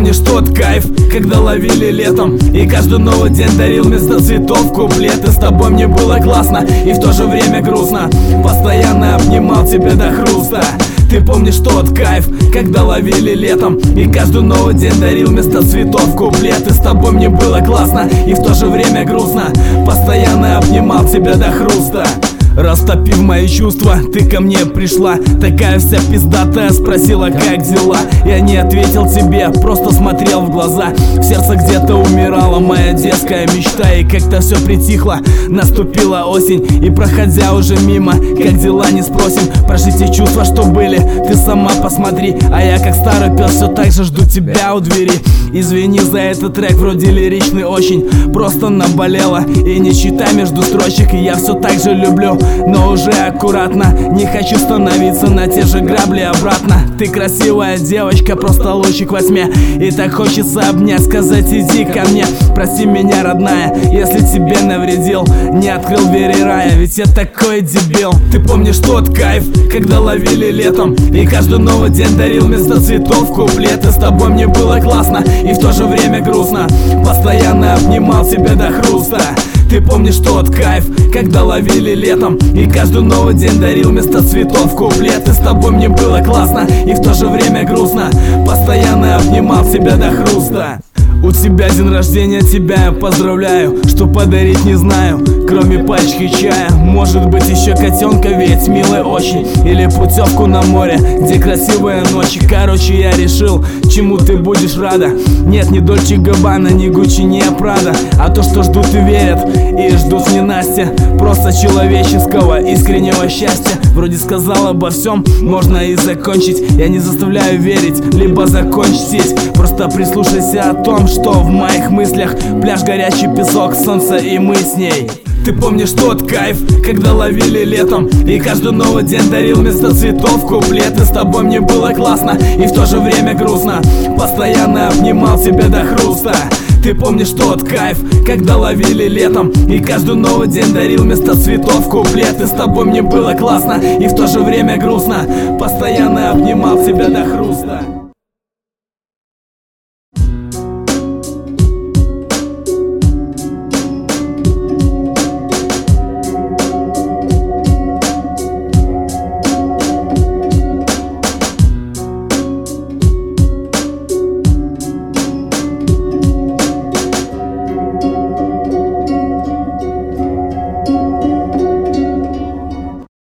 помнишь тот кайф, когда ловили летом, и каждый новый день дарил вместо цветов куплеты? С тобой мне было классно и в то же время грустно, постоянно обнимал тебя до хруста. Ты помнишь тот кайф, когда ловили летом, и каждый новый день дарил вместо цветов куплеты? С тобой мне было классно и в то же время грустно, постоянно обнимал тебя до хруста. Растопив мои чувства, ты ко мне пришла, такая вся пиздатая, спросила, как дела. Я не ответил тебе, просто смотрел в глаза. В сердце где-то умирала моя детская мечта, и как-то все притихло. Наступила осень, и проходя уже мимо, как дела не спросим. Прошли те чувства, что были, ты сама посмотри. А я как старый пес все так же жду тебя у двери. Извини за этот трек, вроде лиричный очень, просто наболело. И не читай между строчек, и я все так же люблю, но уже аккуратно, не хочу становиться на те же грабли обратно. Ты красивая девочка, просто лучик во тьме, и так хочется обнять, сказать иди ко мне. Прости меня, родная, если тебе навредил, не открыл двери рая, ведь я такой дебил. Ты помнишь тот кайф, когда ловили летом, и каждый новый день дарил вместо цветов куплеты? С тобой мне было классно и в то же время грустно, постоянно обнимал тебя до хруста. Ты помнишь тот кайф, когда ловили летом, и каждый новый день дарил вместо цветов куплеты? С тобой мне было классно и в то же время грустно, постоянно обнимал тебя до хруста. У тебя день рождения, тебя я поздравляю. Что подарить не знаю, кроме пачки чая. Может быть еще котенка, ведь милый очень, или путевку на море, где красивые ночи. Короче, я решил, чему ты будешь рада. Нет, ни Дольче Габбана, ни Гуччи, ни Прада, а то, что ждут и верят, и ждут не Настя. Просто человеческого, искреннего счастья. Вроде сказал обо всем, можно и закончить. Я не заставляю верить, либо закончить. Просто прислушайся о том, что в моих мыслях. Пляж, горячий песок, солнце и мы с ней. Ты помнишь тот кайф, когда ловили летом, и каждый новый день дарил вместо цветов куплеты? С тобой мне было классно и в то же время грустно, постоянно обнимал тебя до хруста. Ты помнишь тот кайф, когда ловили летом, и каждый новый день дарил вместо цветов куплеты? С тобой мне было классно и в то же время грустно, постоянно обнимал тебя до хруста.